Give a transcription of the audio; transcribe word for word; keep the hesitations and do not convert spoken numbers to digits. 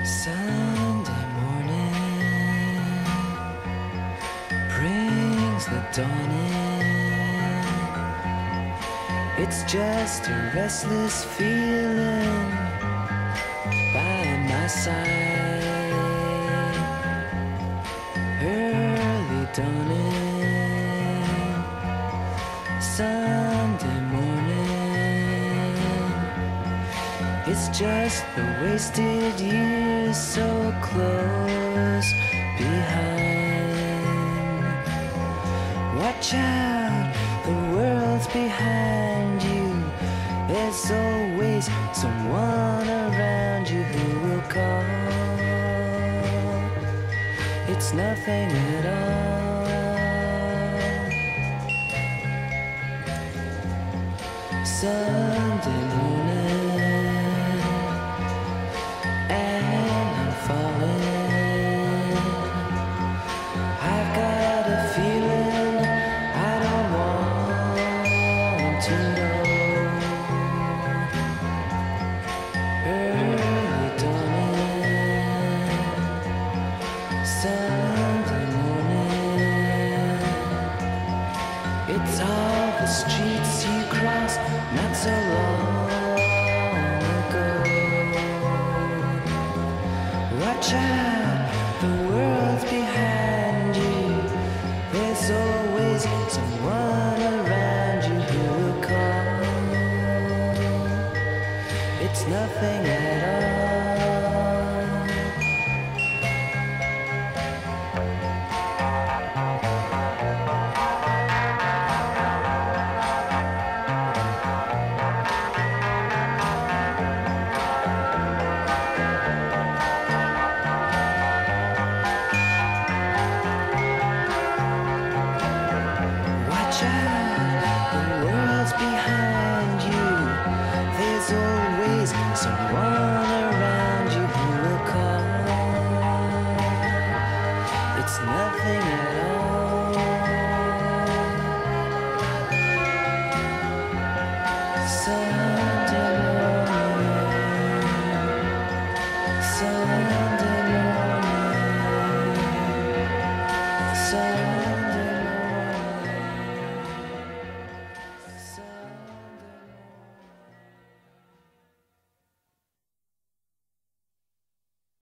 Sunday morning brings the dawn in. It's just a restless feeling by my side. Early dawning Sunday morning. It's just the wasted years so close behind. Watch out, the world's behind you. There's always someone around you who will call. It's nothing at all. Sunday morning.